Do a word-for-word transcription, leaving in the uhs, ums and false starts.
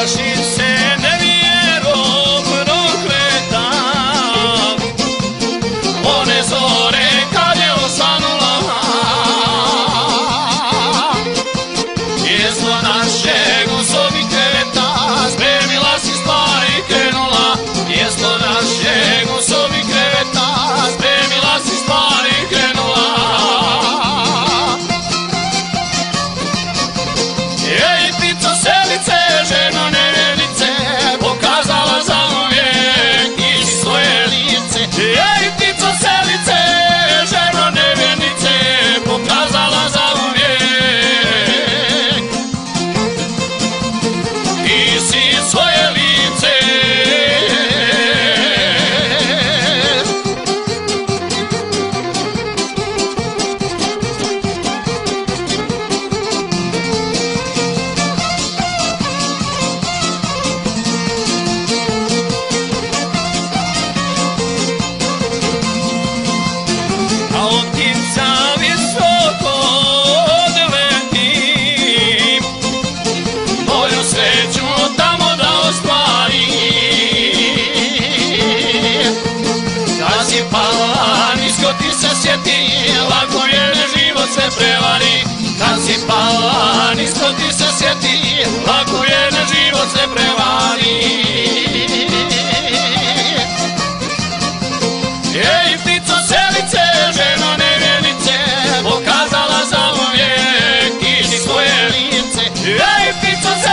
se nevjerom prokleta, one zore kad je osvanula, mjesto našeg u sobi kreveta, spremila si stvari i krenula. Mjesto našeg u sobi kreveta, spremila si stvari i krenula. Ej, ptico selice, ženo nevjernice, pokazala zauvijek i svoje lice. Ej, ptico selice, ženo nevjernice, pokazala zauvijek i si svoje lice. A otica visoko odleti, moju sreću tamo da ostvari. Kad si pala nisko ti se sjeti, lako je život se prevari. Kad si pala nisko ti se sjeti, lako je život se prevari. Ej, ptico selice, ženo nevjernice, pokazala zauvijek i svoje lice. Ej, ptico selice,